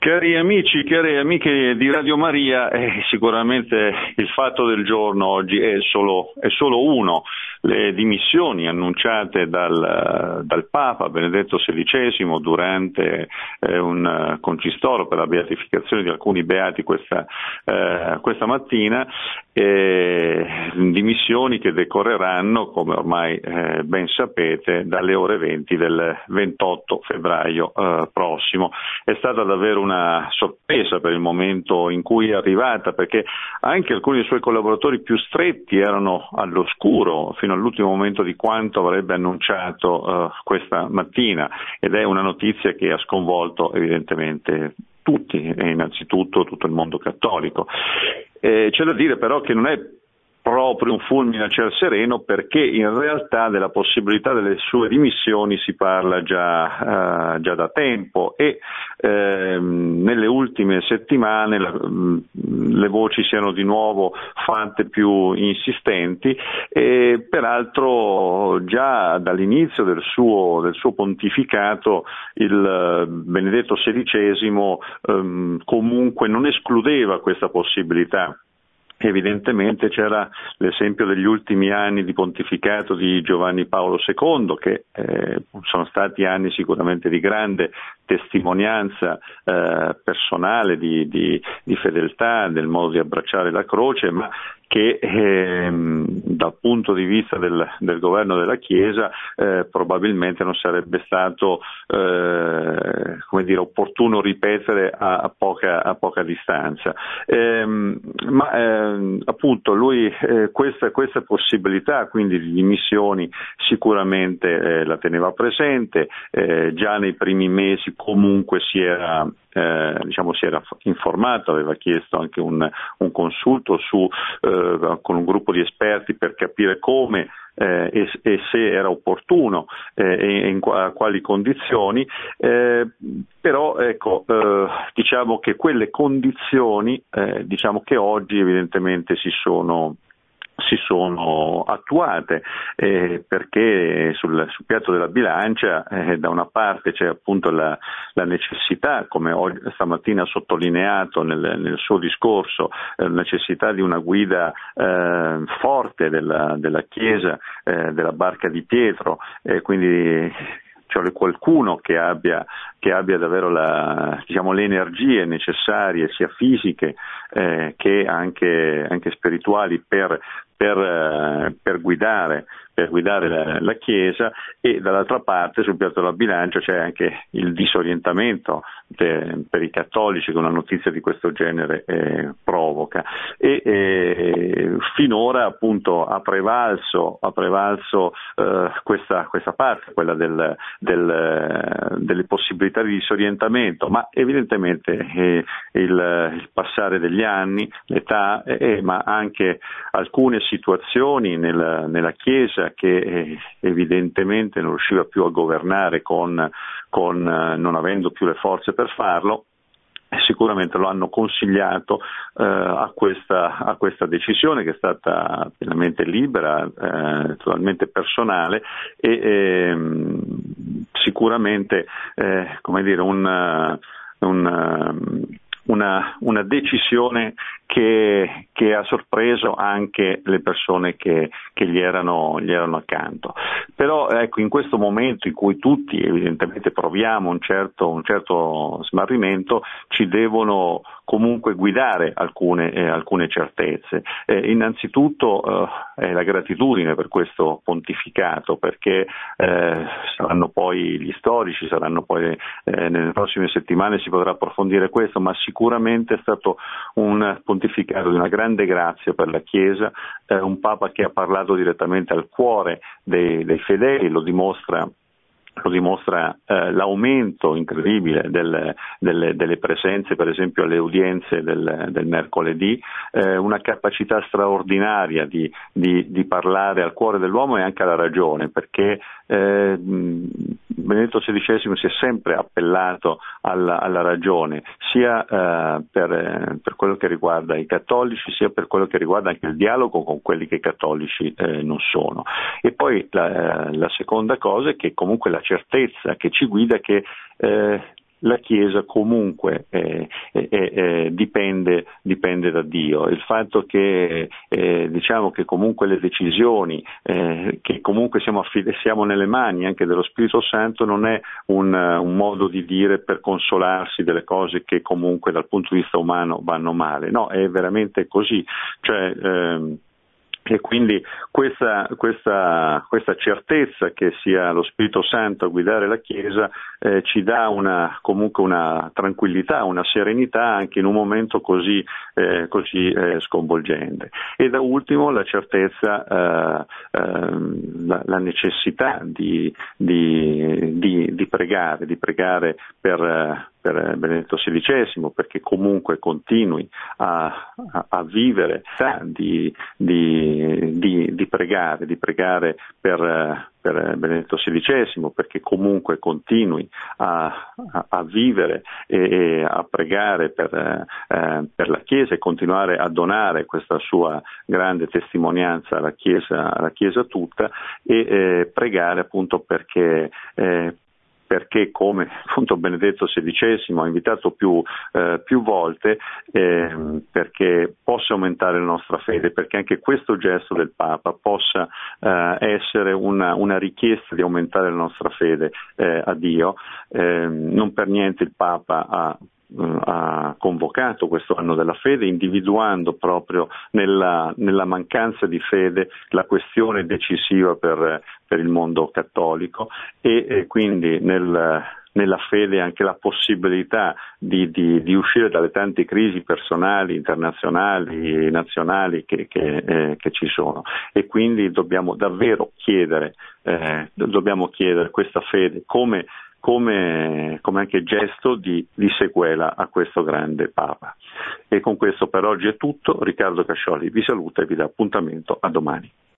Cari amici, cari amiche di Radio Maria, sicuramente il fatto del giorno oggi è solo uno. Le dimissioni annunciate dal Papa Benedetto XVI durante un concistoro per la beatificazione di alcuni beati questa mattina, dimissioni che decorreranno, come ormai ben sapete, dalle ore 20 del 28 febbraio prossimo. È stata davvero una sorpresa per il momento in cui è arrivata, perché anche alcuni dei suoi collaboratori più stretti erano all'oscuro fino all'ultimo momento di quanto avrebbe annunciato questa mattina, ed è una notizia che ha sconvolto evidentemente tutti, e innanzitutto tutto il mondo cattolico. C'è da dire però che non è proprio un fulmine a ciel sereno, perché in realtà della possibilità delle sue dimissioni si parla già da tempo, e nelle ultime settimane le voci si erano di nuovo fatte più insistenti, e peraltro già dall'inizio del suo pontificato il Benedetto XVI comunque non escludeva questa possibilità. Evidentemente c'era l'esempio degli ultimi anni di pontificato di Giovanni Paolo II, che sono stati anni sicuramente di grande testimonianza personale, di fedeltà, del modo di abbracciare la croce, ma che dal punto di vista del governo della Chiesa probabilmente non sarebbe stato opportuno ripetere a poca distanza. Appunto lui questa possibilità quindi di dimissioni sicuramente la teneva presente, già nei primi mesi comunque si era informato, aveva chiesto anche un consulto con un gruppo di esperti per capire come e se era opportuno e a quali condizioni, però ecco, diciamo che quelle condizioni che oggi evidentemente si sono attuate, perché sul piatto della bilancia da una parte c'è appunto la necessità, come stamattina ha sottolineato nel suo discorso, la necessità di una guida forte della Chiesa, della barca di Pietro, quindi cioè qualcuno che abbia davvero le energie necessarie, sia fisiche che anche spirituali, per guidare la Chiesa, e dall'altra parte sul piatto della bilancia c'è anche il disorientamento per i cattolici che una notizia di questo genere provoca, e finora appunto ha prevalso questa parte, quella delle possibilità di disorientamento, ma evidentemente il passare degli anni, l'età, ma anche alcune situazioni nella Chiesa che evidentemente non riusciva più a governare non avendo più le forze per farlo, sicuramente lo hanno consigliato a questa decisione, che è stata pienamente libera, totalmente personale, e sicuramente una decisione che ha sorpreso anche le persone che gli erano accanto. Però ecco, in questo momento in cui tutti evidentemente proviamo un certo smarrimento, ci devono comunque guidare alcune certezze. Innanzitutto la gratitudine per questo pontificato, perché saranno poi gli storici, nelle prossime settimane si potrà approfondire questo, ma sicuramente è stato un pontificato di una grande grazia per la Chiesa, un Papa che ha parlato direttamente al cuore dei fedeli, lo dimostra l'aumento incredibile delle presenze, per esempio alle udienze del mercoledì, una capacità straordinaria di parlare al cuore dell'uomo e anche alla ragione, perché Benedetto XVI si è sempre appellato alla ragione, sia per quello che riguarda i cattolici, sia per quello che riguarda anche il dialogo con quelli che cattolici non sono. E poi la seconda cosa è che comunque la certezza che ci guida che la Chiesa comunque dipende da Dio. Il fatto che diciamo che comunque le decisioni che comunque siamo nelle mani anche dello Spirito Santo non è un modo di dire per consolarsi delle cose che comunque dal punto di vista umano vanno male, no, è veramente così, cioè e quindi questa certezza che sia lo Spirito Santo a guidare la Chiesa ci dà comunque una tranquillità, una serenità anche in un momento così sconvolgente. E da ultimo la certezza, la necessità di pregare per Benedetto XVI, perché comunque continui a vivere, di pregare per Benedetto XVI, perché comunque continui a vivere e a pregare per la Chiesa e continuare a donare questa sua grande testimonianza alla Chiesa tutta, e pregare appunto perché come appunto Benedetto XVI ha invitato più volte, perché possa aumentare la nostra fede, perché anche questo gesto del Papa possa essere una richiesta di aumentare la nostra fede a Dio. Non per niente il Papa ha convocato questo anno della fede, individuando proprio nella mancanza di fede la questione decisiva per il mondo cattolico, e quindi nella fede anche la possibilità di uscire dalle tante crisi personali, internazionali, nazionali che ci sono, e quindi dobbiamo davvero chiedere questa fede come anche gesto di sequela a questo grande Papa. E con questo per oggi è tutto. Riccardo Cascioli vi saluta e vi dà appuntamento a domani.